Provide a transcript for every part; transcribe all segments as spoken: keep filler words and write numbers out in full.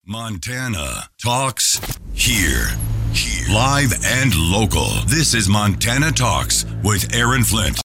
Montana Talks here. Here. Live and local. This is Montana Talks with Aaron Flint.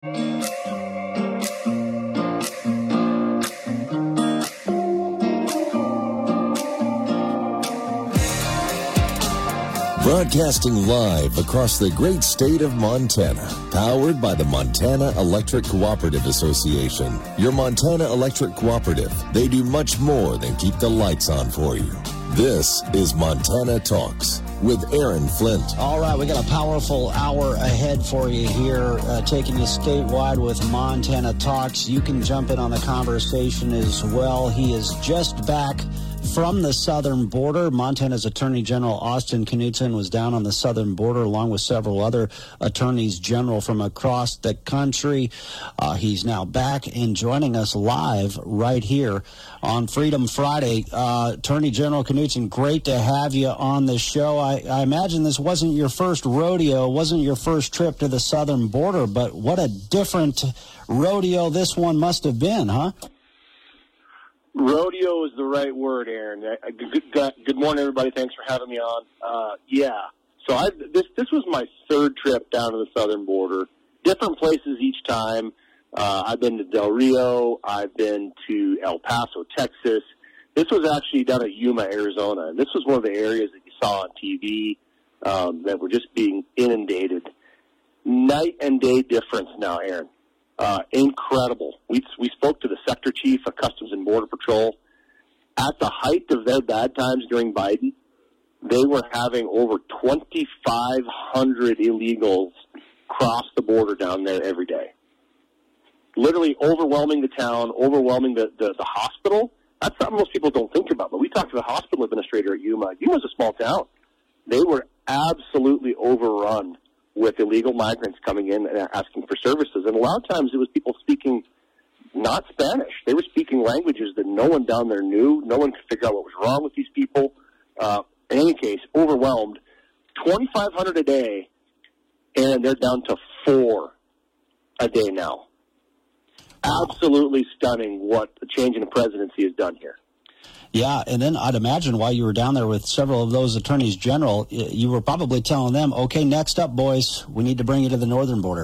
Broadcasting live across the great state of Montana, powered by the Montana Electric Cooperative Association. Your Montana Electric Cooperative. They do much more than keep the lights on for you. This is Montana Talks with Aaron Flint. All right, we got a powerful hour ahead for you here, uh, taking you statewide with Montana Talks. You can jump in on the conversation as well. He is just back from the southern border. Montana's Attorney General Austin Knudsen was down on the southern border along with several other attorneys general from across the country. Uh, he's now back and joining us live right here on Freedom Friday. Uh, Attorney General Knudsen, great to have you on the show. I, I imagine this wasn't your first rodeo, wasn't your first trip to the southern border, but what a different rodeo this one must have been, huh? Rodeo is the right word, Aaron. Good, good, good morning, everybody. Thanks for having me on. Uh, yeah, so I, this this was my third trip down to the southern border. Different places each time. Uh, I've been to Del Rio. I've been to El Paso, Texas. This was actually down at Yuma, Arizona. And this was one of the areas that you saw on T V um, that were just being inundated. Night and day difference now, Aaron. Uh, incredible. We we spoke to the sector chief of Customs and Border Patrol. At the height of their bad times during Biden, they were having over twenty-five hundred illegals cross the border down there every day. Literally overwhelming the town, overwhelming the, the, the hospital. That's something most people don't think about. But we talked to the hospital administrator at Yuma. Yuma's a small town. They were absolutely overrun with illegal migrants coming in and asking for services. And a lot of times it was people speaking not Spanish. They were speaking languages that no one down there knew. No one could figure out what was wrong with these people. Uh, in any case, overwhelmed. twenty-five hundred a day, and they're down to four a day now. Absolutely stunning what the change in the presidency has done here. Yeah, and then I'd imagine while you were down there with several of those attorneys general, you were probably telling them, okay, next up, boys, we need to bring you to the northern border.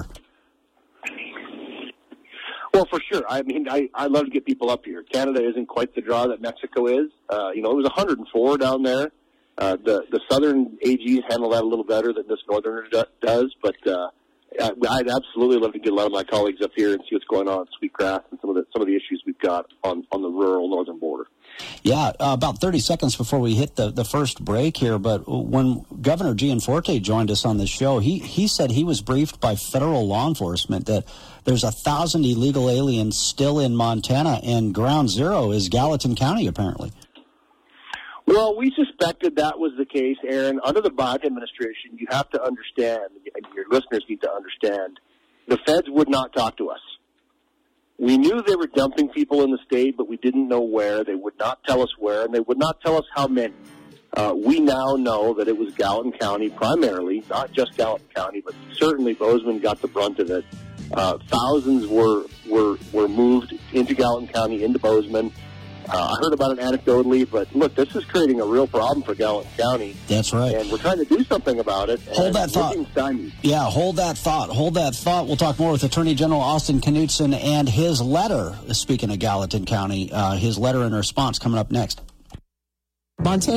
Well, for sure. I mean, I, I love to get people up here. Canada isn't quite the draw that Mexico is. Uh, you know, it was one hundred four down there. Uh, the, the southern A Gs handle that a little better than this northerner do, does, but uh, I'd absolutely love to get a lot of my colleagues up here and see what's going on at Sweetgrass and some of the some of the issues we've got on, on the rural northern border. Yeah, uh, about thirty seconds before we hit the, the first break here, but when Governor Gianforte joined us on the show, he, he said he was briefed by federal law enforcement that there's a thousand illegal aliens still in Montana, and ground zero is Gallatin County, apparently. Well, we suspected that was the case, Aaron. Under the Biden administration, you have to understand, and your listeners need to understand, the feds would not talk to us. We knew they were dumping people in the state, but we didn't know where. They would not tell us where, and they would not tell us how many. Uh, we now know that it was Gallatin County primarily, not just Gallatin County, but certainly Bozeman got the brunt of it. Uh, thousands were, were, were moved into Gallatin County, into Bozeman. Uh, I heard about it anecdotally, but look, this is creating a real problem for Gallatin County. That's right. And we're trying to do something about it. Hold that thought. Yeah, hold that thought. Hold that thought. We'll talk more with Attorney General Austin Knudsen and his letter, speaking of Gallatin County, uh, his letter and response coming up next. Montana.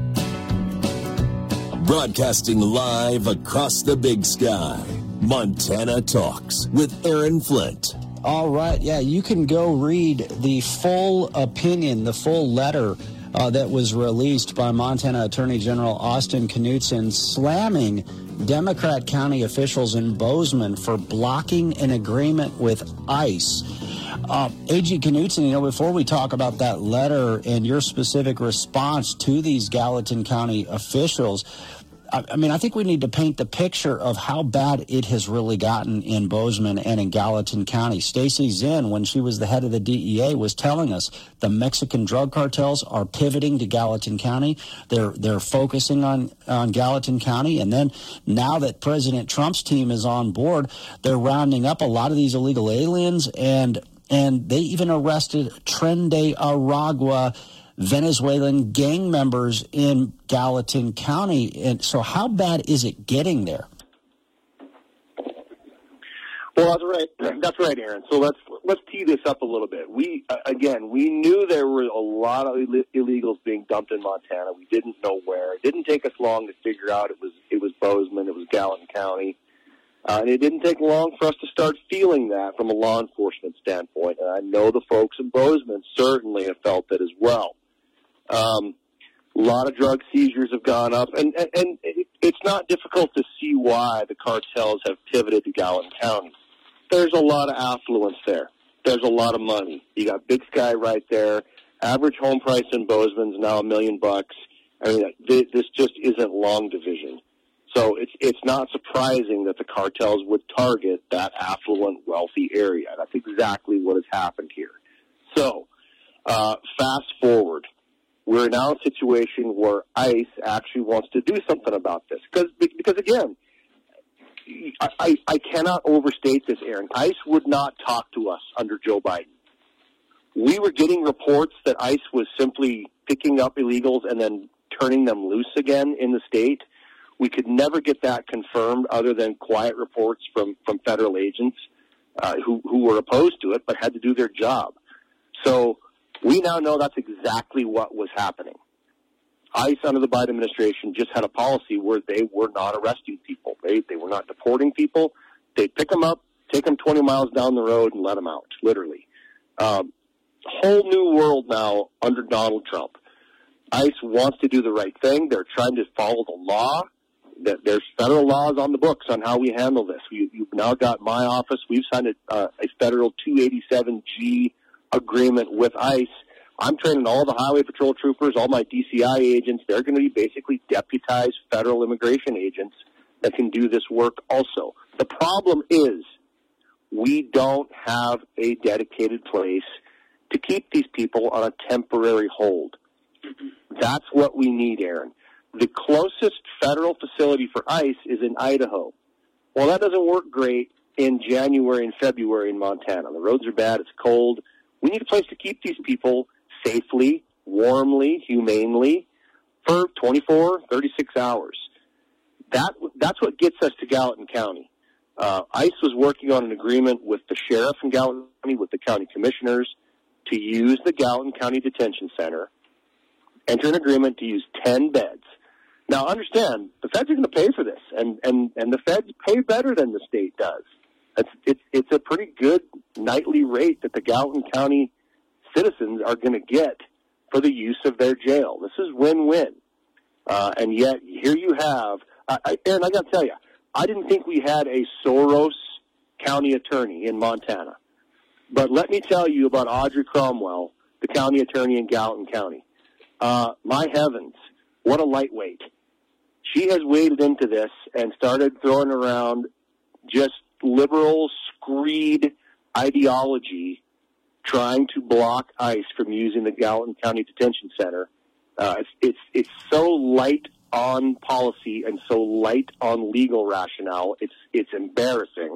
Broadcasting live across the big sky. Montana Talks with Aaron Flint. All right, yeah, you can go read the full opinion, the full letter uh, that was released by Montana Attorney General Austin Knudsen slamming Democrat county officials in Bozeman for blocking an agreement with ICE. Uh, A G Knudsen, you know, before we talk about that letter and your specific response to these Gallatin County officials, I mean, I think we need to paint the picture of how bad it has really gotten in Bozeman and in Gallatin County. Stacy Zinn, when she was the head of the D E A, was telling us the Mexican drug cartels are pivoting to Gallatin County. They're they're focusing on, on Gallatin County. And then now that President Trump's team is on board, they're rounding up a lot of these illegal aliens. And, and they even arrested Trende Aragua, Venezuelan gang members in Gallatin County. And so how bad is it getting there? Well, that's right. That's right, Aaron. So let's let's tee this up a little bit. We uh, again, we knew there were a lot of Ill- illegals being dumped in Montana. We didn't know where. It didn't take us long to figure out it was it was Bozeman, it was Gallatin County, uh, and it didn't take long for us to start feeling that from a law enforcement standpoint. And I know the folks in Bozeman certainly have felt it as well. Um, a lot of drug seizures have gone up, and and, and it, it's not difficult to see why the cartels have pivoted to Gallatin County. There's a lot of affluence there. There's a lot of money. You got Big Sky right there. Average home price in Bozeman's now a million bucks. I mean, this just isn't long division. So it's it's not surprising that the cartels would target that affluent, wealthy area. That's exactly what has happened here. So uh, fast forward. We're now in a situation where ICE actually wants to do something about this. Because, because again, I, I, I cannot overstate this, Aaron. ICE would not talk to us under Joe Biden. We were getting reports that ICE was simply picking up illegals and then turning them loose again in the state. We could never get that confirmed other than quiet reports from, from federal agents uh, who, who were opposed to it but had to do their job. So we now know that's exactly what was happening. ICE under the Biden administration just had a policy where they were not arresting people. They they were not deporting people. They'd pick them up, take them twenty miles down the road, and let them out, literally. Um, whole new world now under Donald Trump. ICE wants to do the right thing. They're trying to follow the law. There's federal laws on the books on how we handle this. We, you've now got my office. We've signed a, uh, a federal two eighty-seven G agreement with ICE. I'm training all the Highway Patrol troopers, all my D C I agents. They're going to be basically deputized federal immigration agents that can do this work also. The problem is we don't have a dedicated place to keep these people on a temporary hold. That's what we need, Aaron. The closest federal facility for ICE is in Idaho. Well, that doesn't work great in January and February in Montana. The roads are bad. It's cold. We need a place to keep these people safely, warmly, humanely for twenty-four, thirty-six hours. That That's what gets us to Gallatin County. Uh, ICE was working on an agreement with the sheriff in Gallatin County, with the county commissioners, to use the Gallatin County Detention Center, enter an agreement to use ten beds. Now, understand, the feds are going to pay for this, and, and, and the feds pay better than the state does. It's, it's, it's a pretty good nightly rate that the Gallatin County citizens are going to get for the use of their jail. This is win-win. Uh, and yet, here you have, uh, I, Aaron, I got to tell you, I didn't think we had a Soros county attorney in Montana. But let me tell you about Audrey Cromwell, the county attorney in Gallatin County. Uh, my heavens, what a lightweight. She has waded into this and started throwing around just liberal, screed ideology trying to block ICE from using the Gallatin County Detention Center. Uh, it's, it's, it's so light on policy and so light on legal rationale. It's, it's embarrassing.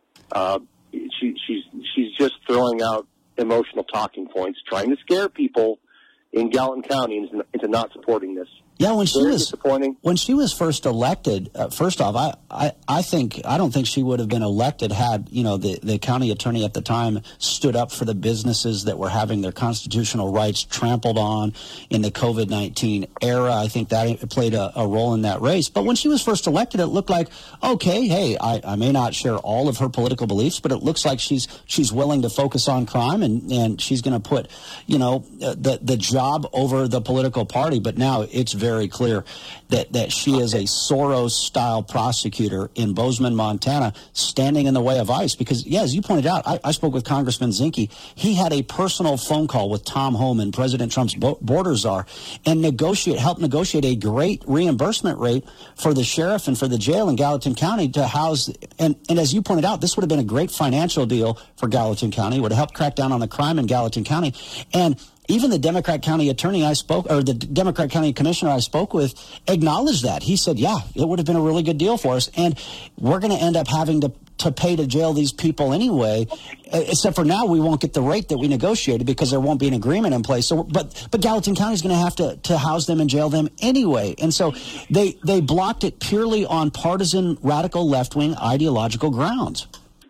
Uh, she, she's, she's just throwing out emotional talking points, trying to scare people in Gallatin County into, into not supporting this. Yeah, when she Very was disappointing. when she was first elected, uh, first off, I, I, I think I don't think she would have been elected had you know the, the county attorney at the time stood up for the businesses that were having their constitutional rights trampled on in the COVID nineteen era. I think that played a, a role in that race. But when she was first elected, it looked like, okay, hey, I, I may not share all of her political beliefs, but it looks like she's she's willing to focus on crime and, and she's going to put you know the the job over the political party. But now it's very very clear that, that she is a Soros-style prosecutor in Bozeman, Montana, standing in the way of ICE. Because, yeah, as you pointed out, I, I spoke with Congressman Zinke. He had a personal phone call with Tom Homan, President Trump's border czar, and negotiate, helped negotiate a great reimbursement rate for the sheriff and for the jail in Gallatin County to house. And, and as you pointed out, this would have been a great financial deal for Gallatin County. It would have helped crack down on the crime in Gallatin County. And even the Democrat county attorney I spoke, or the Democrat county commissioner I spoke with, acknowledged that. He said, yeah, it would have been a really good deal for us, and we're going to end up having to to pay to jail these people anyway, except for now we won't get the rate that we negotiated because there won't be an agreement in place. So, but but Gallatin County is going to have to to house them and jail them anyway. And so they they blocked it purely on partisan, radical left-wing ideological grounds.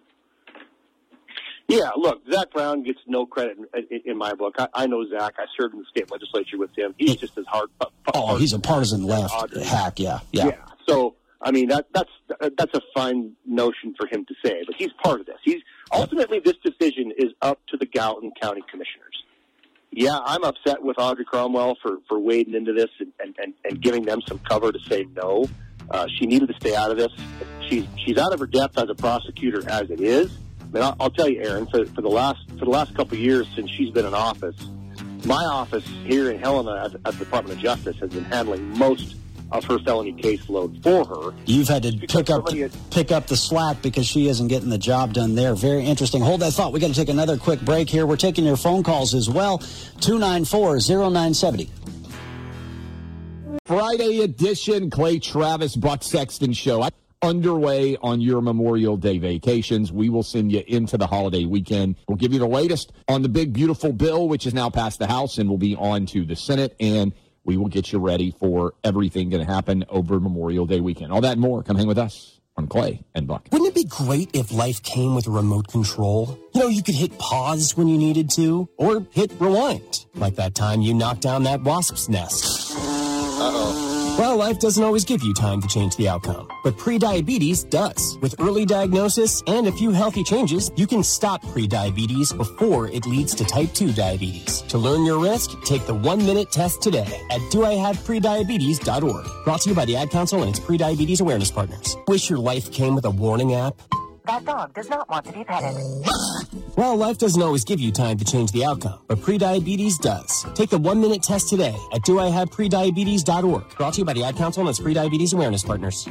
Yeah, look, Zach Brown gets no credit in, in, in my book. I, I know Zach. I served in the state legislature with him. He's just as hard. Oh, he's a partisan left hack, yeah, yeah. Yeah, so... I mean, that, that's that's a fine notion for him to say, but he's part of this. He's ultimately, this decision is up to the Gallatin County Commissioners. Yeah, I'm upset with Audrey Cromwell for, for wading into this and, and, and, and giving them some cover to say no. Uh, she needed to stay out of this. She's she's out of her depth as a prosecutor as it is. I mean, I'll, I'll tell you, Aaron, for, for the last for the last couple of years since she's been in office, my office here in Helena at, at the Department of Justice has been handling most of her felony caseload for her. You've had to pick up the, pick up the slack because she isn't getting the job done there. Very interesting. Hold that thought. We got to take another quick break here. We're taking your phone calls as well. two nine four, zero nine seven zero. Friday edition Clay Travis Buck Sexton Show underway on your Memorial Day vacations. We will send you into the holiday weekend. We'll give you the latest on the big beautiful bill, which is now passed the House and will be on to the Senate, and we will get you ready for everything going to happen over Memorial Day weekend. All that and more. Come hang with us on Clay and Buck. Wouldn't it be great if life came with a remote control? You know, you could hit pause when you needed to, or hit rewind, like that time you knocked down that wasp's nest. Uh-oh. Well, life doesn't always give you time to change the outcome, but prediabetes does. With early diagnosis and a few healthy changes, you can stop prediabetes before it leads to type two diabetes. To learn your risk, take the one-minute test today at do I have prediabetes dot org. Brought to you by the Ad Council and its prediabetes awareness partners. Wish your life came with a warning app? That dog does not want to be petted. Well, life doesn't always give you time to change the outcome, but prediabetes does. Take the one-minute test today at do I have prediabetes dot org. Brought to you by the Ad Council and its prediabetes awareness partners.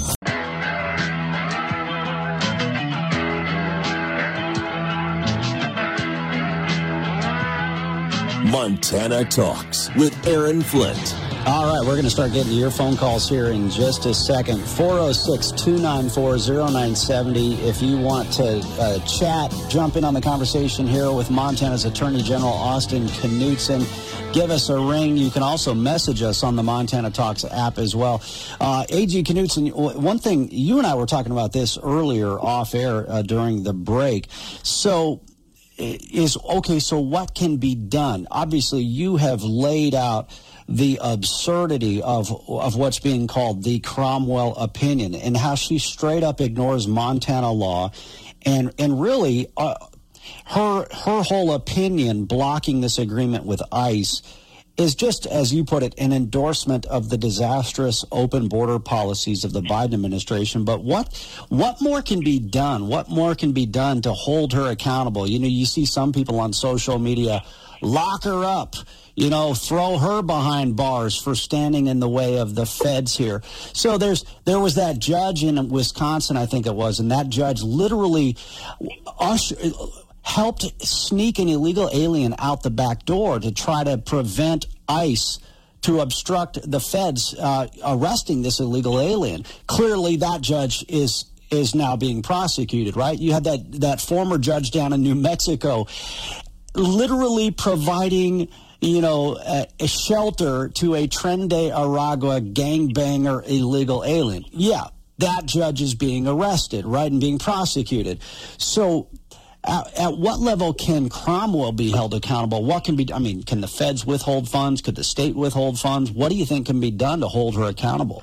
Montana Talks with Aaron Flint. All right, we're going to start getting to your phone calls here in just a second. four oh six, two nine four, oh nine seven oh. If you want to uh, chat, jump in on the conversation here with Montana's Attorney General Austin Knudsen, give us a ring. You can also message us on the Montana Talks app as well. Uh, A G Knudsen, one thing, you and I were talking about this earlier off air uh, during the break. So is, okay, so what can be done? Obviously, you have laid out the absurdity of of what's being called the Cromwell opinion and how she straight up ignores Montana law, and and really uh, her her whole opinion blocking this agreement with ICE is just, as you put it, an endorsement of the disastrous open border policies of the Biden administration. But what what more can be done? What more can be done to hold her accountable? You know, you see some people on social media, lock her up. You know, throw her behind bars for standing in the way of the feds here. So there's there was that judge in Wisconsin, I think it was, and that judge literally usher, helped sneak an illegal alien out the back door to try to prevent ICE to obstruct the feds uh, arresting this illegal alien. Clearly, that judge is is now being prosecuted, right? You had that that former judge down in New Mexico literally providing, you know, a, a shelter to a Tren de Aragua gangbanger illegal alien. Yeah, that judge is being arrested, right, and being prosecuted. So at, at what level can Cromwell be held accountable? What can be, I mean, can the feds withhold funds? Could the state withhold funds? What do you think can be done to hold her accountable?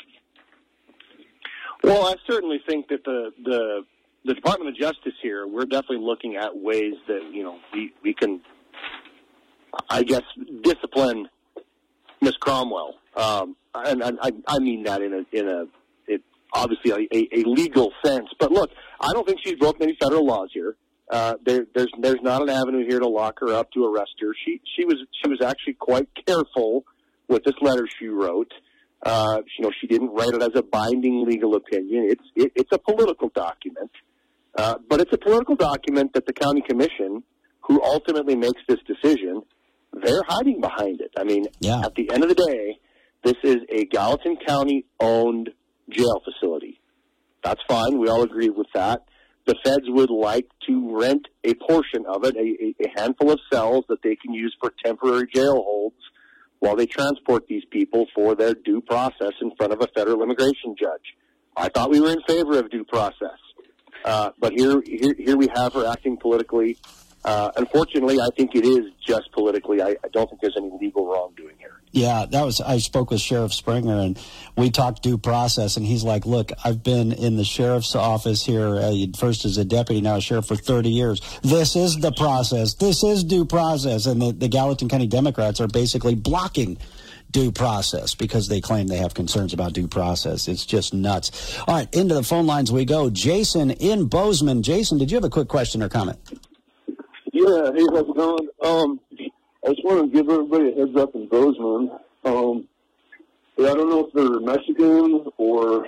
Well, I certainly think that the, the, the Department of Justice here, we're definitely looking at ways that, you know, we, we can, I guess, discipline Miz Cromwell, um, and I, I mean that in a in a it, obviously a, a, a legal sense. But look, I don't think she's broken any federal laws here. Uh, there, there's there's not an avenue here to lock her up, to arrest her. She she was she was actually quite careful with this letter she wrote. Uh, you know, she didn't write it as a binding legal opinion. It's it, it's a political document, uh, but it's a political document that the county commission, who ultimately makes this decision, they're hiding behind it. I mean, yeah. At the end of the day, this is a Gallatin County-owned jail facility. That's fine. We all agree with that. The feds would like to rent a portion of it, a, a handful of cells that they can use for temporary jail holds while they transport these people for their due process in front of a federal immigration judge. I thought we were in favor of due process. Uh, but here, here, here we have her acting politically. Uh, unfortunately, I think it is just politically. I, I don't think there's any legal wrongdoing here. Yeah, that was. I spoke with Sheriff Springer, and we talked due process, and he's like, look, I've been in the sheriff's office here, uh, first as a deputy, now a sheriff for thirty years. This is the process. This is due process. And the, the Gallatin County Democrats are basically blocking due process because they claim they have concerns about due process. It's just nuts. All right, into the phone lines we go. Jason in Bozeman. Jason, did you have a quick question or comment? Yeah, hey, how's it going? Um, I just want to give everybody a heads up in Bozeman. Um, yeah, I don't know if they're Mexican or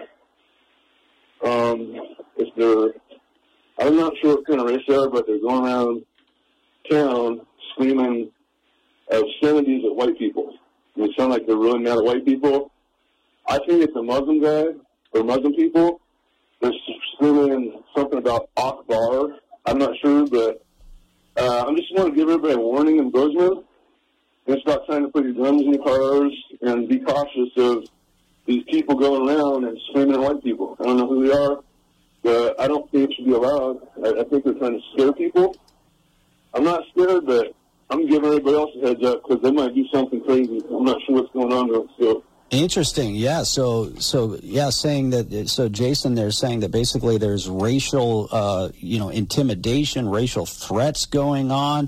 um, if they're, I'm not sure what kind of race they are, but they're going around town screaming obscenities at white people. They sound like they're really mad at white people. I think it's a Muslim guy or Muslim people. They're screaming something about Akbar. I'm not sure, but Uh, I just want to give everybody a warning in Bozeman. It's about time to put your guns in your cars and be cautious of these people going around and screaming at white people. I don't know who they are, but I don't think it should be allowed. I, I think they're trying to scare people. I'm not scared, but I'm giving everybody else a heads up because they might do something crazy. I'm not sure what's going on there. So. Interesting. Yeah. So, so yeah, saying that, so Jason, they're saying that basically there's racial, uh, you know, intimidation, racial threats going on.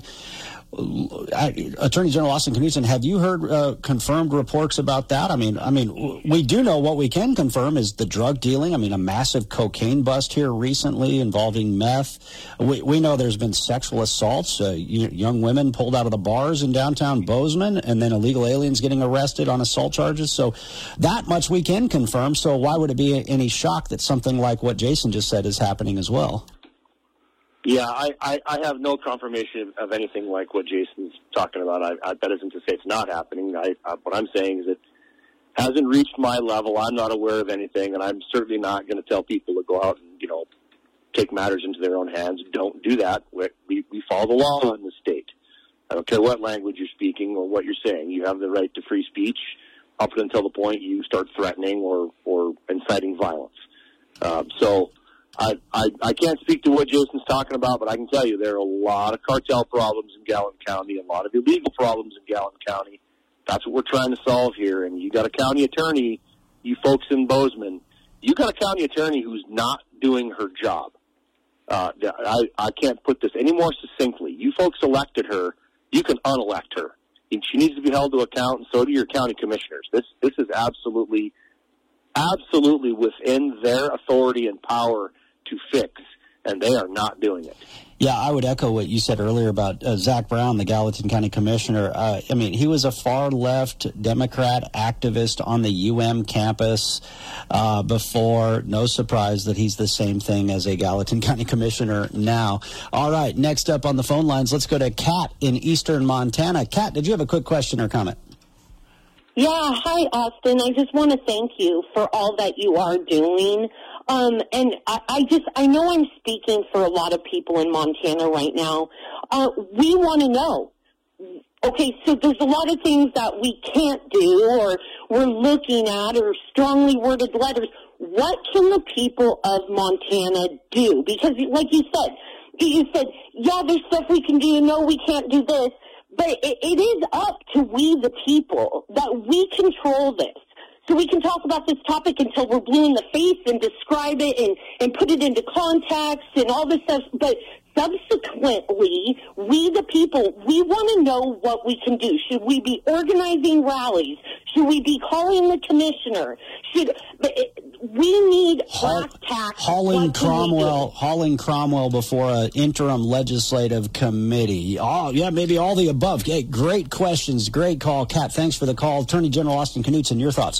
I, Attorney General Austin Knudsen, have you heard uh, confirmed reports about that? I mean, I mean, we do know what we can confirm is the drug dealing. I mean, a massive cocaine bust here recently involving meth. We, we know there's been sexual assaults, uh, young women pulled out of the bars in downtown Bozeman, and then illegal aliens getting arrested on assault charges. So that much we can confirm. So why would it be any shock that something like what Jason just said is happening as well? Yeah, I, I, I have no confirmation of anything like what Jason's talking about. I, I, that isn't to say it's not happening. I, I, what I'm saying is it hasn't reached my level. I'm not aware of anything, and I'm certainly not going to tell people to go out and, you know, take matters into their own hands. Don't do that. We, we follow the law in the state. I don't care what language you're speaking or what you're saying. You have the right to free speech up until the point you start threatening or, or inciting violence. Uh, so... I, I, I can't speak to what Jason's talking about, but I can tell you there are a lot of cartel problems in Gallatin County, a lot of illegal problems in Gallatin County. That's what we're trying to solve here. And you got a county attorney, you folks in Bozeman, you got a county attorney who's not doing her job. Uh, I, I can't put this any more succinctly. You folks elected her. You can unelect her. And she needs to be held to account, and so do your county commissioners. This, this is absolutely, absolutely within their authority and power to fix, and they are not doing it. Yeah, I would echo what you said earlier about uh, Zach Brown, the Gallatin County Commissioner. Uh, I mean, he was a far-left Democrat activist on the U M campus uh, before. No surprise that he's the same thing as a Gallatin County Commissioner now. All right, next up on the phone lines, let's go to Kat in eastern Montana. Kat, did you have a quick question or comment? Yeah, hi, Austin. I just want to thank you for all that you are doing. Um, and I, I just, I know I'm speaking for a lot of people in Montana right now. Uh, we want to know. Okay, so there's a lot of things that we can't do or we're looking at or strongly worded letters. What can the people of Montana do? Because like you said, you said, yeah, there's stuff we can do. No, we can't do this. But it, it is up to we, the people, that we control this. So we can talk about this topic until we're blue in the face and describe it and, and put it into context and all this stuff. But subsequently, we, the people, we want to know what we can do. Should we be organizing rallies? Should we be calling the commissioner? Should we need brass tacks? Hauling Cromwell, hauling Cromwell before an interim legislative committee. Oh, yeah, maybe all the above. Hey, great questions. Great call, Kat. Thanks for the call. Attorney General Austin Knudsen, your thoughts?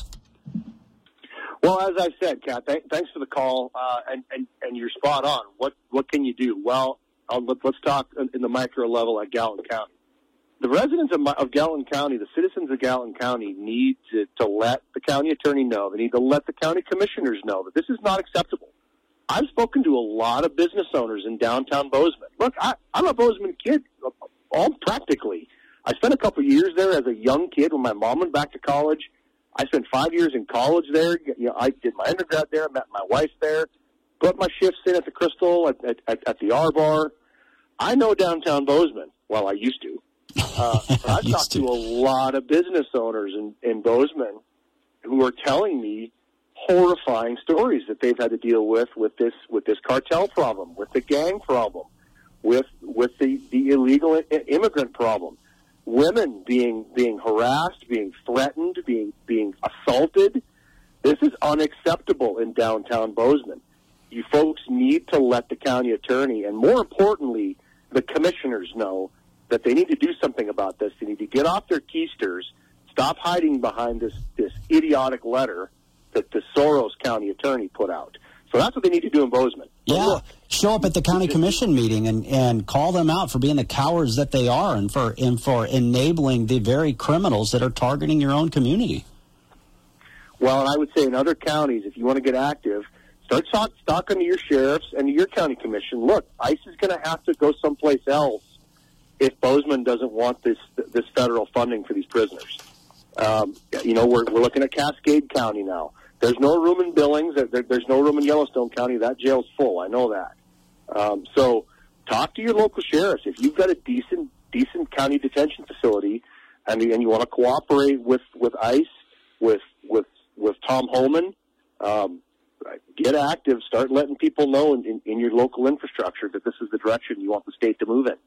Well, as I said, Kat, th- thanks for the call, uh, and, and, and you're spot on. What what can you do? Well, I'll, let, let's talk in the micro level at Gallatin County. the residents of, of Gallatin County, the citizens of Gallatin County, need to, to let the county attorney know. They need to let the county commissioners know that this is not acceptable. I've spoken to a lot of business owners in downtown Bozeman. Look, I, I'm a Bozeman kid, all practically. I spent a couple of years there as a young kid when my mom went back to college. I spent five years in college there. You know, I did my undergrad there, met my wife there, put my shifts in at the Crystal, at, at, at the R-Bar. I know downtown Bozeman. Well, I used to. Uh, I've talked to. to a lot of business owners in, in Bozeman who are telling me horrifying stories that they've had to deal with with this with this cartel problem, with the gang problem, with with the, the illegal I- immigrant problem. Women being being harassed, being threatened, being being assaulted. This is unacceptable in downtown Bozeman. You folks need to let the county attorney, and more importantly, the commissioners know that they need to do something about this. They need to get off their keisters, stop hiding behind this, this idiotic letter that the Soros County attorney put out. So that's what they need to do in Bozeman. Yeah, look, show up at the county commission meeting and, and call them out for being the cowards that they are and for and for enabling the very criminals that are targeting your own community. Well, and I would say in other counties, if you want to get active, start talk, talking to your sheriffs and to your county commission. Look, ICE is going to have to go someplace else if Bozeman doesn't want this this federal funding for these prisoners. Um, you know, we're we're looking at Cascade County now. There's no room in Billings. There, there's no room in Yellowstone County. That jail's full. I know that. Um, so talk to your local sheriffs. If you've got a decent decent county detention facility and, and you want to cooperate with, with ICE, with with with Tom Homan, um, get active. Start letting people know in, in, in your local infrastructure that this is the direction you want the state to move in.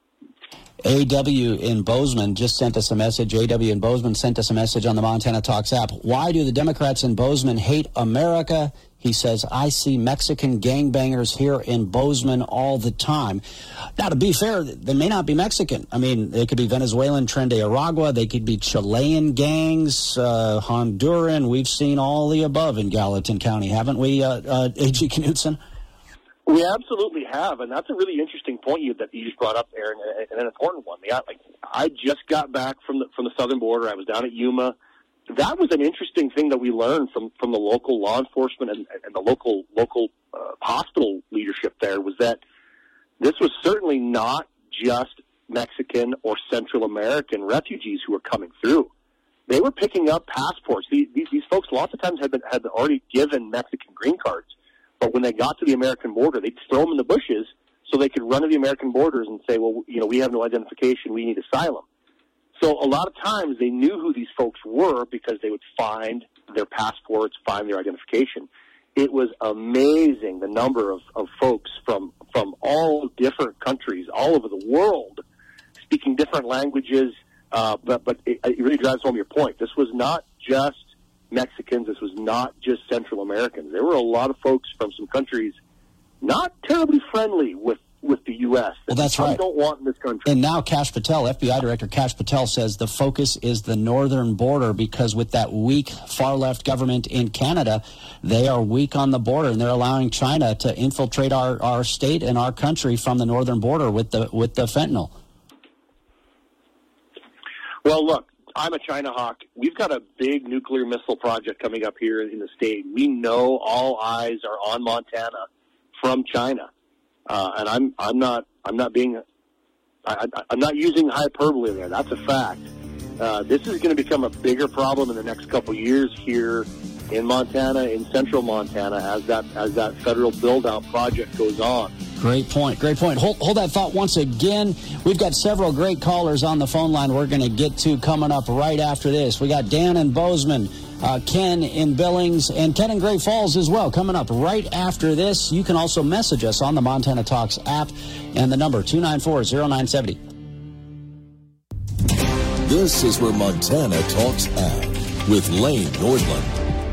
A W in Bozeman just sent us a message. A W in Bozeman sent us a message on the Montana Talks app. Why do the Democrats in Bozeman hate America? He says, I see Mexican gangbangers here in Bozeman all the time. Now, to be fair, they may not be Mexican. I mean, they could be Venezuelan, Tren de Aragua. They could be Chilean gangs, uh, Honduran. We've seen all the above in Gallatin County, haven't we, uh, uh, A G Knudsen? We absolutely have, and that's a really interesting point you, that you just brought up, Aaron, and an important one. Yeah, like, I just got back from the from the southern border. I was down at Yuma. That was an interesting thing that we learned from, from the local law enforcement and, and the local local uh, hospital leadership there, was that this was certainly not just Mexican or Central American refugees who were coming through. They were picking up passports. These, these, these folks lots of times had been had already given Mexican green cards. But when they got to the American border, they'd throw them in the bushes so they could run to the American borders and say, well, you know, we have no identification, we need asylum. So a lot of times they knew who these folks were because they would find their passports, find their identification. It was amazing the number of, of folks from, from all different countries, all over the world, speaking different languages, uh, but, but it, it really drives home your point. This was not just Mexicans. This was not just Central Americans. There were a lot of folks from some countries not terribly friendly with, with the U S Well, that's right. Don't want in this country. And now Kash Patel, F B I Director Kash Patel, says the focus is the northern border because with that weak far-left government in Canada, they are weak on the border, and they're allowing China to infiltrate our, our state and our country from the northern border with the with the fentanyl. Well, look, I'm a China hawk. We've got a big nuclear missile project coming up here in the state. We know all eyes are on Montana from China, uh, and I'm I'm not I'm not being I, I, I'm not using hyperbole there. That's a fact. Uh, this is going to become a bigger problem in the next couple of years here in Montana, in central Montana, as that as that federal build-out project goes on. Great point. Great point. Hold, hold that thought once again. We've got several great callers on the phone line we're going to get to coming up right after this. We got Dan in Bozeman, uh, Ken in Billings, and Ken in Great Falls as well coming up right after this. You can also message us on the Montana Talks app and the number two nine four, zero nine seven zero. This is where Montana Talks at with Lane Nordlund.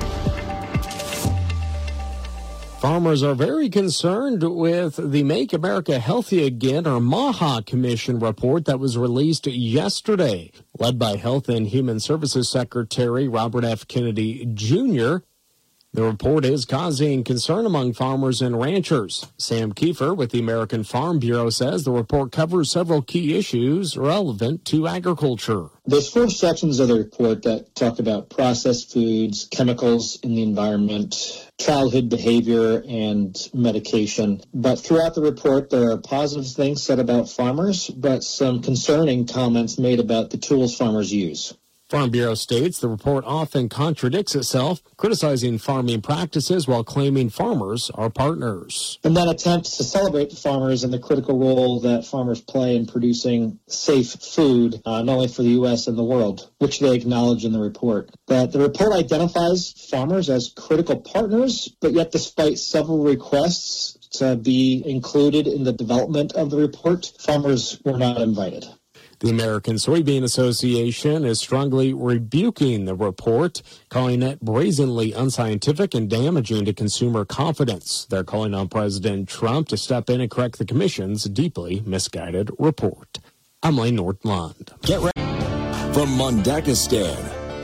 Farmers are very concerned with the Make America Healthy Again, or MAHA Commission report that was released yesterday. Led by Health and Human Services Secretary Robert F. Kennedy Junior, The report is causing concern among farmers and ranchers. Sam Kiefer with the American Farm Bureau says the report covers several key issues relevant to agriculture. There's four sections of the report that talk about processed foods, chemicals in the environment, childhood behavior, and medication. But throughout the report, there are positive things said about farmers, but some concerning comments made about the tools farmers use. Farm Bureau states the report often contradicts itself, criticizing farming practices while claiming farmers are partners. And that attempts to celebrate the farmers and the critical role that farmers play in producing safe food, uh, not only for the U S and the world, which they acknowledge in the report. But the report identifies farmers as critical partners, but yet despite several requests to be included in the development of the report, farmers were not invited. The American Soybean Association is strongly rebuking the report, calling it brazenly unscientific and damaging to consumer confidence. They're calling on President Trump to step in and correct the commission's deeply misguided report. I'm Lane Nordlund. Get ready. From Mundakistan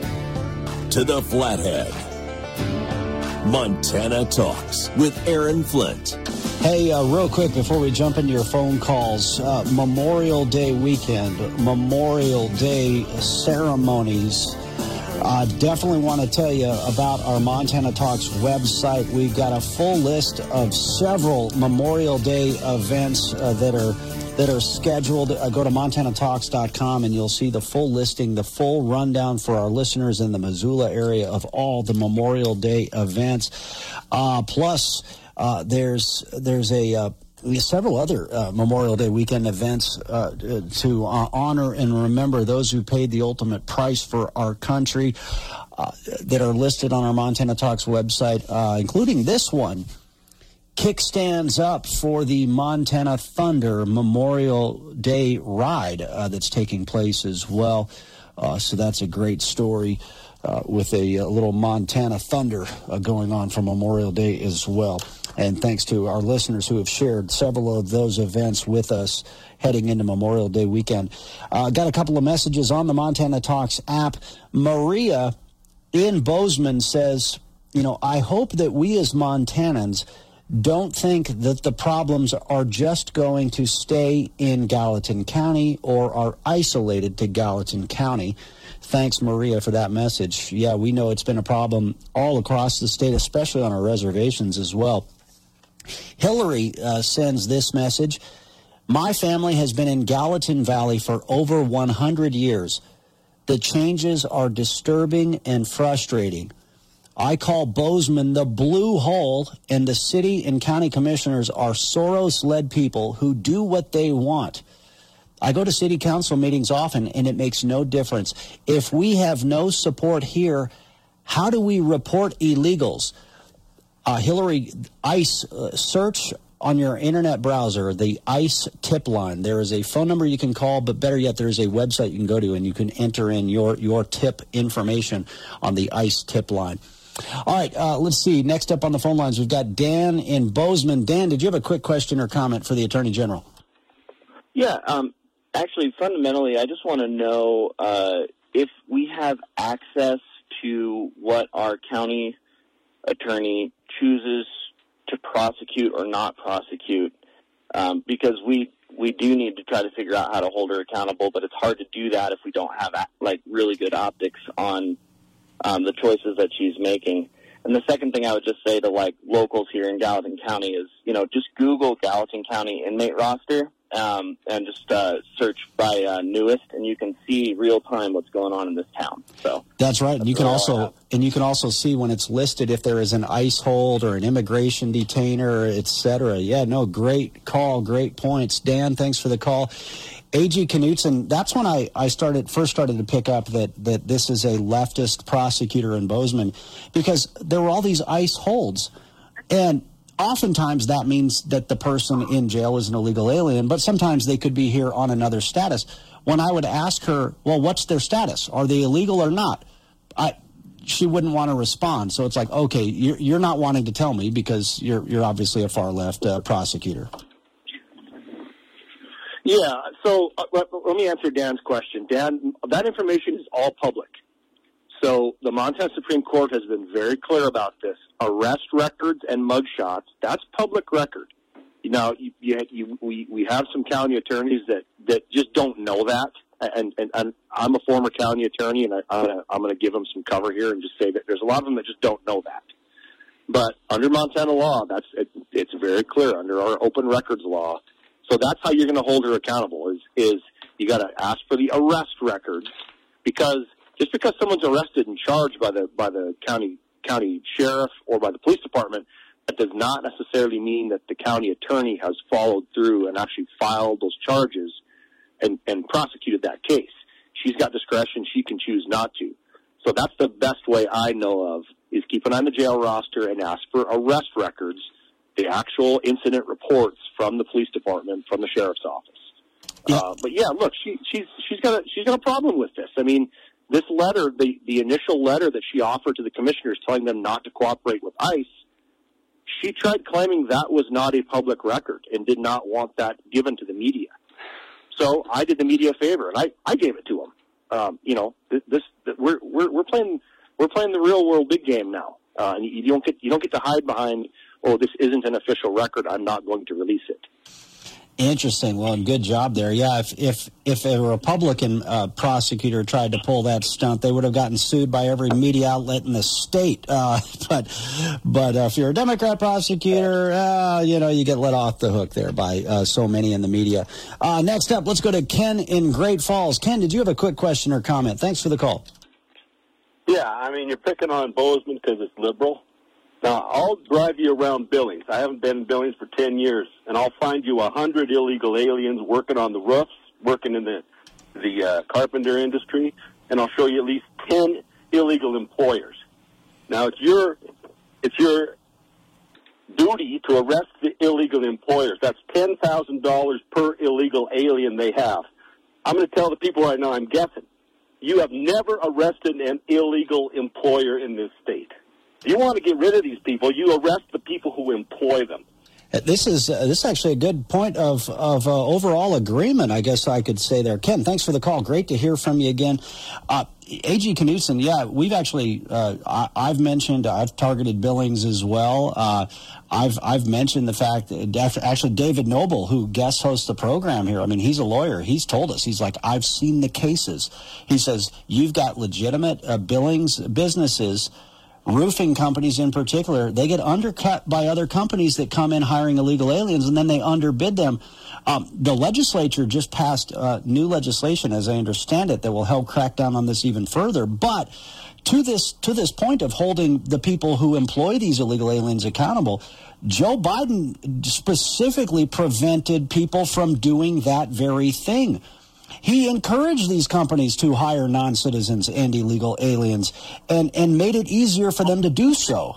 to the Flathead, Montana Talks with Aaron Flint. Hey, uh, real quick before we jump into your phone calls, uh, Memorial Day weekend, Memorial Day ceremonies. I uh, definitely want to tell you about our Montana Talks website. We've got a full list of several Memorial Day events uh, that are that are scheduled. Uh, go to montana talks dot com and you'll see the full listing, the full rundown for our listeners in the Missoula area of all the Memorial Day events. Uh, plus, Uh, there's there's a uh, several other uh, Memorial Day weekend events uh, to uh, honor and remember those who paid the ultimate price for our country uh, that are listed on our Montana Talks website, uh, including this one. Kickstands up for the Montana Thunder Memorial Day ride uh, that's taking place as well. Uh, so that's a great story. Uh, with a, a little Montana Thunder uh, going on for Memorial Day as well. And thanks to our listeners who have shared several of those events with us heading into Memorial Day weekend. Uh, got a couple of messages on the Montana Talks app. Maria in Bozeman says, you know, I hope that we as Montanans don't think that the problems are just going to stay in Gallatin County or are isolated to Gallatin County. Thanks, Maria, for that message. Yeah, we know it's been a problem all across the state, especially on our reservations as well. Hillary uh, sends this message. My family has been in Gallatin Valley for over one hundred years. The changes are disturbing and frustrating. I call Bozeman the blue hole, and the city and county commissioners are Soros-led people who do what they want. I go to city council meetings often, and it makes no difference. If we have no support here, how do we report illegals? Uh, Hillary, ICE, uh, search on your internet browser, the ICE tip line. There is a phone number you can call, but better yet, there is a website you can go to, and you can enter in your, your tip information on the ICE tip line. All right, uh, let's see. Next up on the phone lines, we've got Dan in Bozeman. Dan, did you have a quick question or comment for the Attorney General? Yeah, um, actually, fundamentally, I just want to know uh, if we have access to what our county attorney chooses to prosecute or not prosecute, um, because we we do need to try to figure out how to hold her accountable, but it's hard to do that if we don't have like really good optics on um, the choices that she's making. And the second thing I would just say to like locals here in Gallatin County is, you know, just Google Gallatin County inmate roster um, and just uh, search by uh, newest, and you can see real time what's going on in this town. So that's right. And you can also and you can also see when it's listed if there is an ICE hold or an immigration detainer, et cetera. Yeah, no, great call, great points, Dan. Thanks for the call. A G Knutson, that's when I, I started first started to pick up that, that this is a leftist prosecutor in Bozeman, because there were all these ICE holds. And oftentimes that means that the person in jail is an illegal alien, but sometimes they could be here on another status. When I would ask her, well, what's their status? Are they illegal or not? I, she wouldn't want to respond. So it's like, okay, you're, you're not wanting to tell me because you're, you're obviously a far-left uh, prosecutor. Yeah, so uh, let, let me answer Dan's question. Dan, that information is all public. So the Montana Supreme Court has been very clear about this. Arrest records and mugshots, that's public record. You know, you, you, you, we, we have some county attorneys that, that just don't know that. And, and, and I'm a former county attorney, and I, I'm going to give them some cover here and just say that there's a lot of them that just don't know that. But under Montana law, that's it, it's very clear under our open records law. So that's how you're going to hold her accountable is, is you got to ask for the arrest records, because just because someone's arrested and charged by the, by the county, county sheriff or by the police department, that does not necessarily mean that the county attorney has followed through and actually filed those charges and, and prosecuted that case. She's got discretion. She can choose not to. So that's the best way I know of, is keep an eye on the jail roster and ask for arrest records, the actual incident reports from the police department, from the sheriff's office. Yeah. Uh, but yeah, look, she, she's she's got a she's got a problem with this. I mean, this letter, the the initial letter that she offered to the commissioners, telling them not to cooperate with ICE, she tried claiming that was not a public record and did not want that given to the media. So I did the media a favor, and I, I gave it to them. Um, you know, this, this we're we're we're playing we're playing the real world big game now, uh, and you, you don't get you don't get to hide behind, oh, this isn't an official record, I'm not going to release it. Interesting. Well, good job there. Yeah, if if if a Republican uh, prosecutor tried to pull that stunt, they would have gotten sued by every media outlet in the state. Uh, but but uh, if you're a Democrat prosecutor, uh, you know, you get let off the hook there by uh, so many in the media. Uh, next up, let's go to Ken in Great Falls. Ken, did you have a quick question or comment? Thanks for the call. Yeah, I mean, you're picking on Bozeman because it's liberal. Now, I'll drive you around Billings. I haven't been in Billings for ten years, and I'll find you a hundred illegal aliens working on the roofs, working in the the uh, carpenter industry, and I'll show you at least ten illegal employers. Now, it's your it's your duty to arrest the illegal employers. That's ten thousand dollars per illegal alien they have. I'm going to tell the people right now, I'm guessing, you have never arrested an illegal employer in this state. If you want to get rid of these people, you arrest the people who employ them. This is uh, this is actually a good point of of uh, overall agreement, I guess I could say there. Ken, thanks for the call. Great to hear from you again. Uh, A G Knutson, yeah, we've actually uh, I, I've mentioned I've targeted Billings as well. Uh, I've I've mentioned the fact that actually David Noble, who guest hosts the program here, I mean, he's a lawyer. He's told us, he's like, I've seen the cases. He says you've got legitimate uh, Billings businesses. Roofing companies in particular, they get undercut by other companies that come in hiring illegal aliens, and then they underbid them. Um, the legislature just passed uh, new legislation, as I understand it, that will help crack down on this even further. But to this to this point of holding the people who employ these illegal aliens accountable, Joe Biden specifically prevented people from doing that very thing. He encouraged these companies to hire non-citizens and illegal aliens and, and made it easier for them to do so.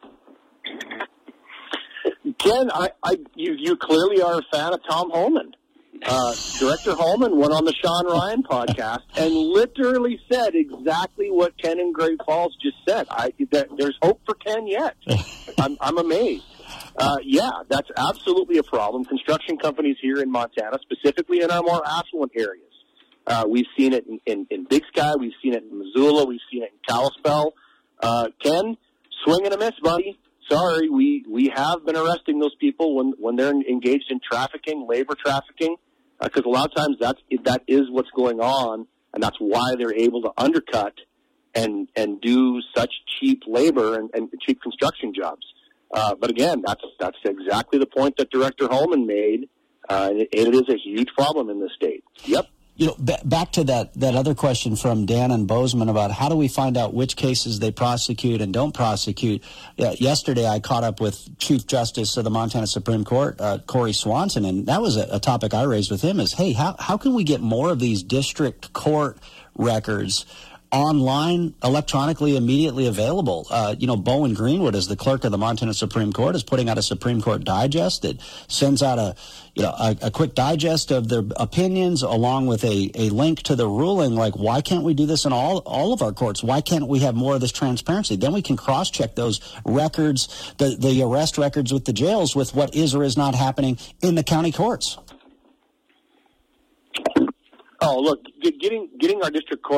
Ken, I, I, you, you clearly are a fan of Tom Homan. Uh, Director Holman went on the Sean Ryan podcast and literally said exactly what Ken in Great Falls just said. I, that, there's hope for Ken yet. I'm, I'm amazed. Uh, yeah, that's absolutely a problem. Construction companies here in Montana, specifically in our more affluent areas. Uh, we've seen it in, in, in Big Sky. We've seen it in Missoula. We've seen it in Kalispell. Uh, Ken, swing and a miss, buddy. Sorry, we, we have been arresting those people when, when they're engaged in trafficking, labor trafficking, because uh, a lot of times that's, that is what's going on, and that's why they're able to undercut and, and do such cheap labor and, and cheap construction jobs. Uh, but again, that's that's exactly the point that Director Holman made, uh, and it, it is a huge problem in this state. Yep. You know, b- back to that, that other question from Dan and Bozeman about how do we find out which cases they prosecute and don't prosecute. Uh, yesterday, I caught up with Chief Justice of the Montana Supreme Court, uh, Corey Swanson, and that was a, a topic I raised with him is, hey, how, how can we get more of these district court records online, electronically, immediately available? Uh, you know, Bowen Greenwood, as the clerk of the Montana Supreme Court, is putting out a Supreme Court digest that sends out a, you know, a, a quick digest of their opinions along with a, a link to the ruling. Like, why can't we do this in all, all of our courts? Why can't we have more of this transparency? Then we can cross-check those records, the, the arrest records with the jails with what is or is not happening in the county courts. Oh, look, getting, getting our district courts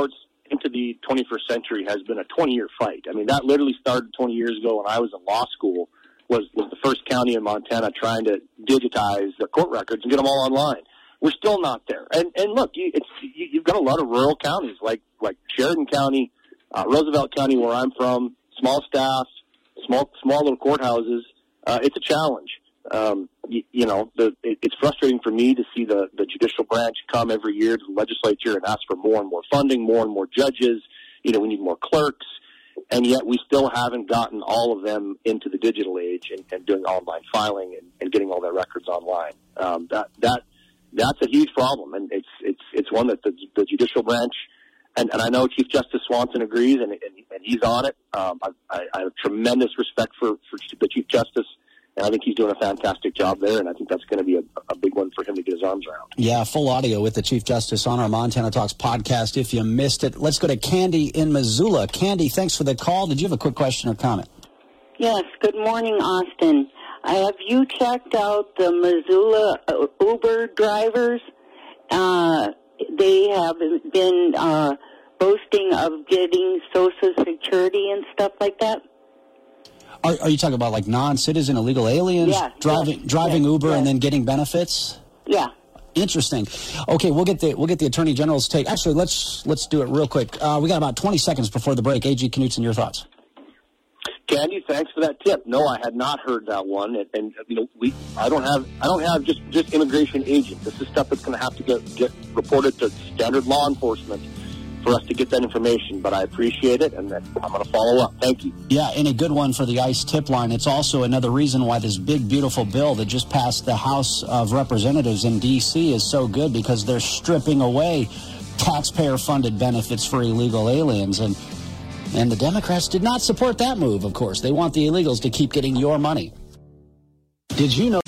into the twenty-first century has been a twenty-year fight. I mean, that literally started twenty years ago when I was in law school, was, was the first county in Montana trying to digitize their court records and get them all online. We're still not there. And, and look, you, it's, you, you've got a lot of rural counties like, like Sheridan County, uh, Roosevelt County, where I'm from, small staffs, small, small little courthouses. Uh, it's a challenge. Um, you, you know, the, it, it's frustrating for me to see the, the judicial branch come every year to the legislature and ask for more and more funding, more and more judges. You know, we need more clerks. And yet we still haven't gotten all of them into the digital age and, and doing online filing and, and getting all their records online. Um, that, that, That's a huge problem, and it's it's it's one that the, the judicial branch, and, and I know Chief Justice Swanson agrees, and and, and he's on it. Um, I, I, I have tremendous respect for, for the Chief Justice, and I think he's doing a fantastic job there, and I think that's going to be a, a big one for him to get his arms around. Yeah, full audio with the Chief Justice on our Montana Talks podcast if you missed it. Let's go to Candy in Missoula. Candy, thanks for the call. Did you have a quick question or comment? Yes, good morning, Austin. Have you checked out the Missoula Uber drivers? Uh, they have been uh, boasting of getting Social Security and stuff like that. Are, are you talking about like non-citizen illegal aliens yeah, driving yes, driving yes, Uber yes. and then getting benefits? Yeah. Interesting. Okay, we'll get the we'll get the Attorney General's take. Actually, let's let's do it real quick. Uh, we got about twenty seconds before the break. A G Knutson, your thoughts? Candy, thanks for that tip. No, I had not heard that one, and, and you know, we I don't have I don't have just, just immigration agents. This is stuff that's going to have to get get reported to standard law enforcement for us to get that information. But I appreciate it, and I'm going to follow up. Thank you. Yeah, and a good one for the ICE tip line. It's also another reason why this big, beautiful bill that just passed the House of Representatives in D C is so good, because they're stripping away taxpayer-funded benefits for illegal aliens. And And the Democrats did not support that move, of course. They want the illegals to keep getting your money. Did you know?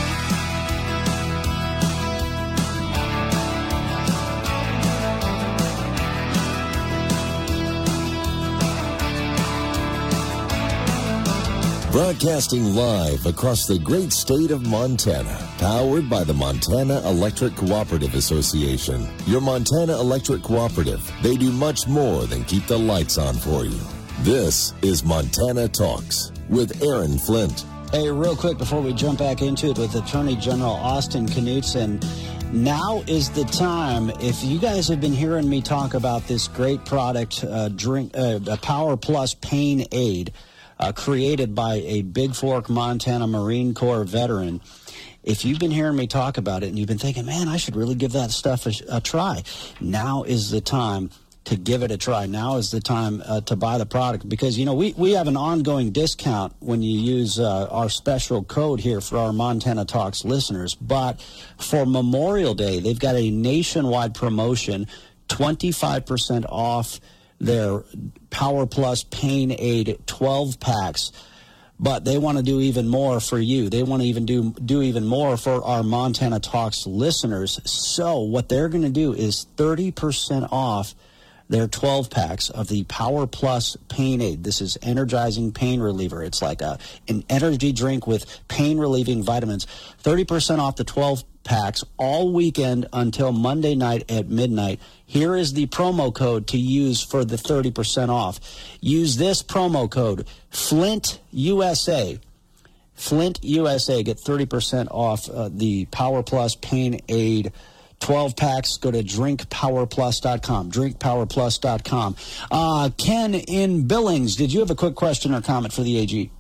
Broadcasting live across the great state of Montana, powered by the Montana Electric Cooperative Association. Your Montana Electric Cooperative, they do much more than keep the lights on for you. This is Montana Talks with Aaron Flint. Hey, real quick before we jump back into it with Attorney General Austin Knutson, now is the time. If you guys have been hearing me talk about this great product, uh, drink, uh, a Power Plus Pain Aid, Uh, created by a Big Fork, Montana Marine Corps veteran. If you've been hearing me talk about it and you've been thinking, man, I should really give that stuff a, a try, now is the time to give it a try. Now is the time uh, to buy the product, because, you know, we, we have an ongoing discount when you use uh, our special code here for our Montana Talks listeners. But for Memorial Day, they've got a nationwide promotion, twenty-five percent off their Power Plus Pain Aid twelve packs, but they want to do even more for you. They want to even do do even more for our Montana Talks listeners. So what they're going to do is thirty percent off their twelve packs of the Power Plus Pain Aid. This is energizing pain reliever. It's like a an energy drink with pain relieving vitamins. thirty percent off the twelve packs all weekend until Monday night at midnight. Here is the promo code to use for the thirty percent off. Use this promo code, Flint U S A. Flint U S A. Get thirty percent off uh, the Power Plus Pain Aid twelve packs. Go to drink power plus dot com. drink power plus dot com. Uh, Ken in Billings, did you have a quick question or comment for the A G?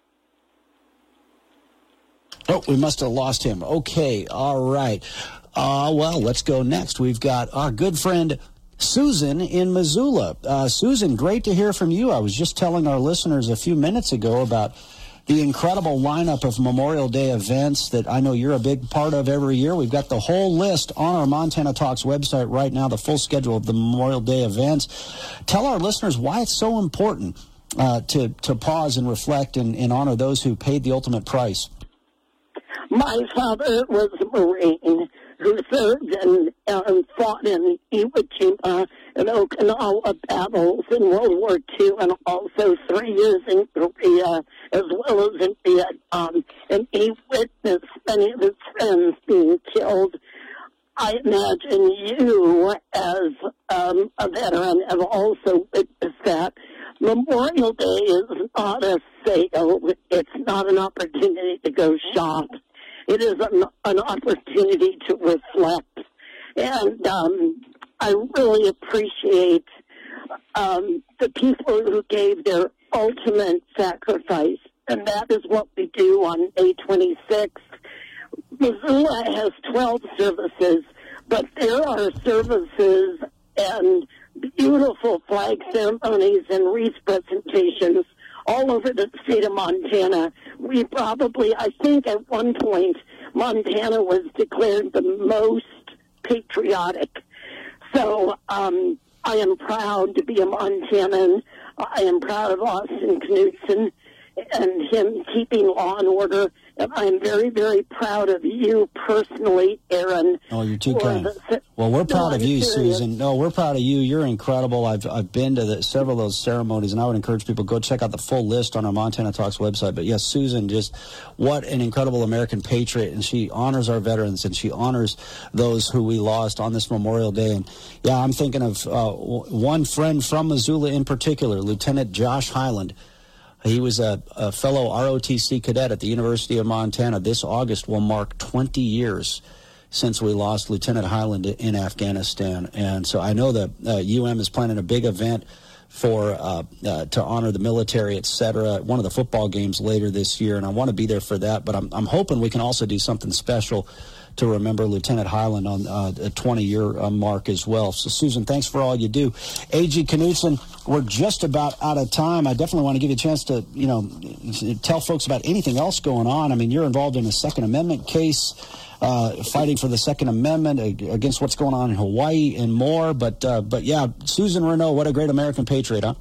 Oh, we must have lost him. Okay, all right. Uh, well, let's go next. We've got our good friend Susan in Missoula. Uh, Susan, great to hear from you. I was just telling our listeners a few minutes ago about the incredible lineup of Memorial Day events that I know you're a big part of every year. We've got the whole list on our Montana Talks website right now, the full schedule of the Memorial Day events. Tell our listeners why it's so important uh, to, to pause and reflect and, and honor those who paid the ultimate price. My father was a Marine who served and uh, fought in Iwo Jima and Okinawa battles in World War Two, and also three years in Korea, as well as in Vietnam. And he witnessed many of his friends being killed. I imagine you, as um, a veteran, have also witnessed that Memorial Day is not a sale. It's not an opportunity to go shop. It is an, an opportunity to reflect. And um, I really appreciate um, the people who gave their ultimate sacrifice. And that is what we do on May twenty-sixth. Missoula has twelve services, but there are services and beautiful flag ceremonies and wreath presentations all over the state of Montana. We probably, I think at one point, Montana was declared the most patriotic. So um, I am proud to be a Montanan. I am proud of Austin Knudsen and him keeping law and order. And I'm very, very proud of you personally, Aaron. Oh, you're too kind. The, well, we're proud no, of you, serious. Susan. No, we're proud of you. You're incredible. I've I've been to the, several of those ceremonies, and I would encourage people to go check out the full list on our Montana Talks website. But yes, Susan, just what an incredible American patriot, and she honors our veterans, and she honors those who we lost on this Memorial Day. And yeah, I'm thinking of uh, one friend from Missoula in particular, Lieutenant Josh Highland. He was a, a fellow R O T C cadet at the University of Montana. This August will mark twenty years since we lost Lieutenant Highland in Afghanistan. And so I know that uh, U M is planning a big event for uh, uh, to honor the military, et cetera, at one of the football games later this year, and I want to be there for that. But I'm, I'm hoping we can also do something special to remember Lieutenant Highland on uh, a twenty-year uh, mark as well. So, Susan, thanks for all you do. A G Knudsen, we're just about out of time. I definitely want to give you a chance to, you know, tell folks about anything else going on. I mean, you're involved in a Second Amendment case, uh, fighting for the Second Amendment against what's going on in Hawaii and more. But, uh, but yeah, Susan Renaud, what a great American patriot, huh?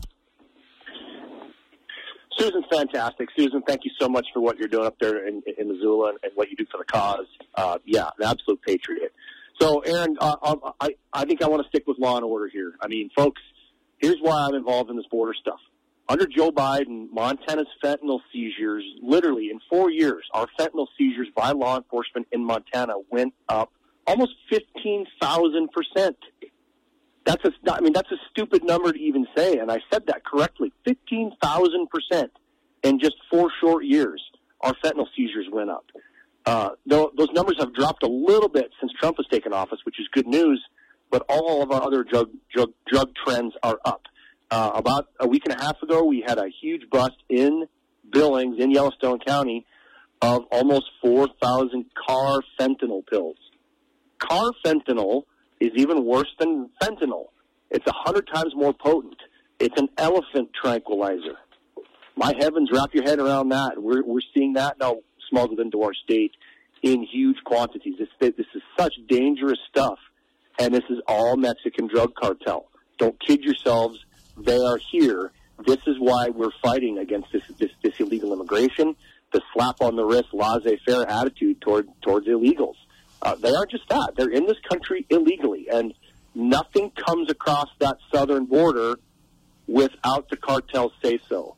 Susan's fantastic. Susan, thank you so much for what you're doing up there in, in Missoula and, and what you do for the cause. Uh, yeah, an absolute patriot. So, Aaron, uh, I, I think I want to stick with law and order here. I mean, folks, here's why I'm involved in this border stuff. Under Joe Biden, Montana's fentanyl seizures, literally in four years, our fentanyl seizures by law enforcement in Montana went up almost fifteen thousand percent. That's a, I mean, that's a stupid number to even say, and I said that correctly. fifteen thousand percent in just four short years, our fentanyl seizures went up. Uh, though those numbers have dropped a little bit since Trump has taken office, which is good news, but all of our other drug, drug, drug trends are up. Uh, about a week and a half ago, we had a huge bust in Billings, in Yellowstone County, of almost four thousand car fentanyl pills. Car fentanyl is even worse than fentanyl. It's a hundred times more potent. It's an elephant tranquilizer. My heavens, wrap your head around that. We're we're seeing that now smuggled into our state in huge quantities. This this is such dangerous stuff, and this is all Mexican drug cartel. Don't kid yourselves. They are here. This is why we're fighting against this this, this illegal immigration, the slap on the wrist, laissez-faire attitude toward towards illegals. Uh, they aren't just that. They're in this country illegally, and nothing comes across that southern border without the cartel say so.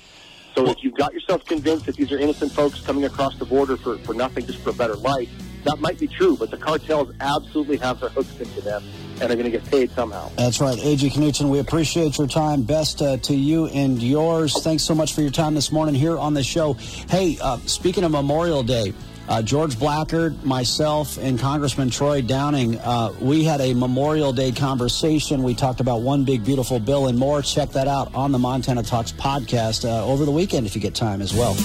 So if you've got yourself convinced that these are innocent folks coming across the border for, for nothing, just for a better life, that might be true, but the cartels absolutely have their hooks into them and are going to get paid somehow. That's right. A G Knudsen, we appreciate your time. Best uh, to you and yours. Thanks so much for your time this morning here on the show. Hey, uh, speaking of Memorial Day, Uh, George Blackard, myself, and Congressman Troy Downing, uh, we had a Memorial Day conversation. We talked about One Big Beautiful Bill and more. Check that out on the Montana Talks podcast uh, over the weekend if you get time as well.